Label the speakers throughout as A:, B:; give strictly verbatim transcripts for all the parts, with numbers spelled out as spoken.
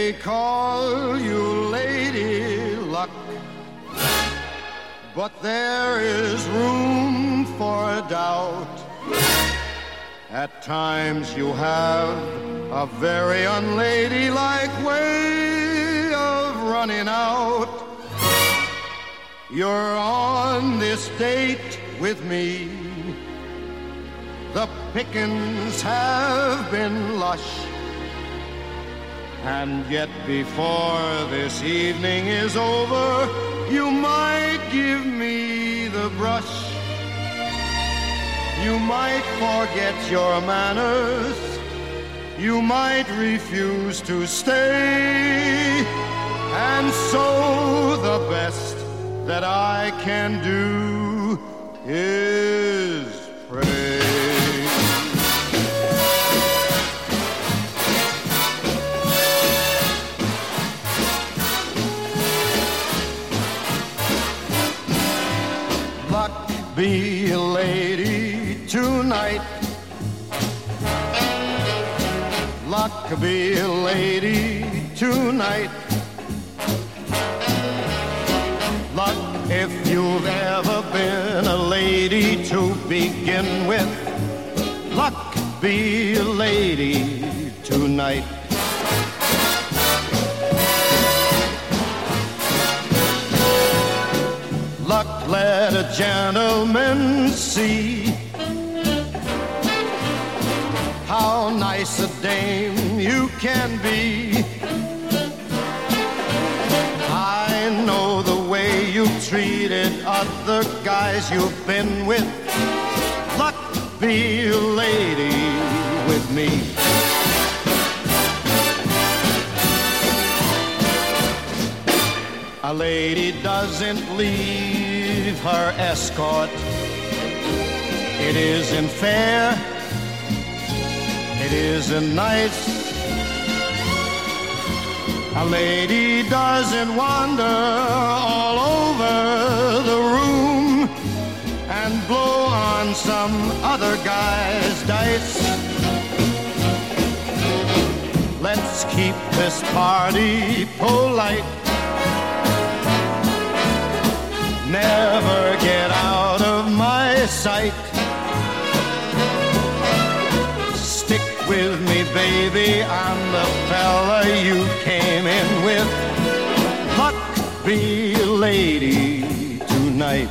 A: may call you Lady Luck, but there is room for doubt. At times you have a very unladylike way of running out. You're on this date with me. The pickings have been lush, and yet before this evening is over, you might give me the brush. You might forget your manners. You might refuse to stay. And so the best that I can do is pray. Luck be a lady tonight. Luck be a lady tonight. Luck if you've ever been a lady to begin with. Luck be a lady tonight. Luck let a gentleman see how nice a dame you can be. I know the way you've treated other guys you've been with. Luck be a lady with me. A lady doesn't leave her escort. It isn't fair. It isn't nice. A lady doesn't wander all over the room and blow on some other guy's dice. Let's keep this party polite. Never get out of my sight. Stick with me, baby, I'm the fella you came in with. Luck be a lady tonight.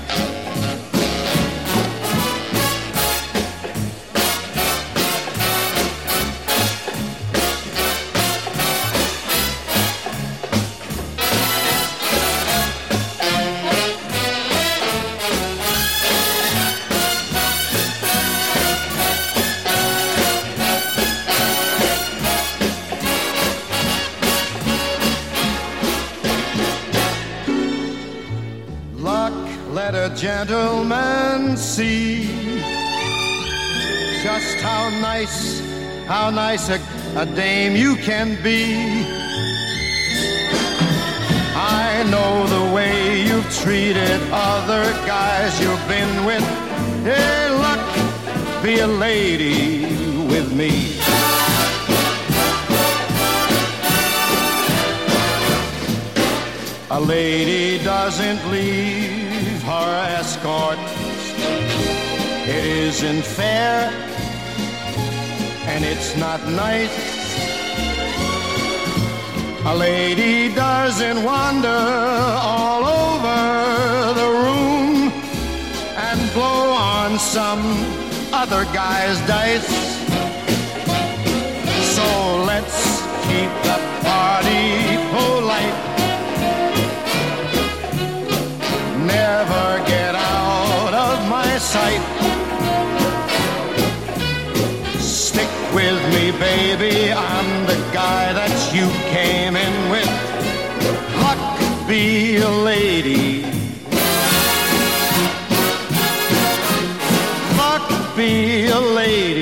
A: Let a gentleman see just how nice, how nice a, a dame you can be. I know the way you've treated other guys you've been with. Hey, luck be a lady with me. A lady doesn't leave her escort. It isn't fair, and it's not nice. A lady doesn't wander all over the room and blow on some other guy's dice. So let's keep the party polite. Never get out of my sight. Stick with me, baby, I'm the guy that you came in with. Luck be a lady. Luck be a lady.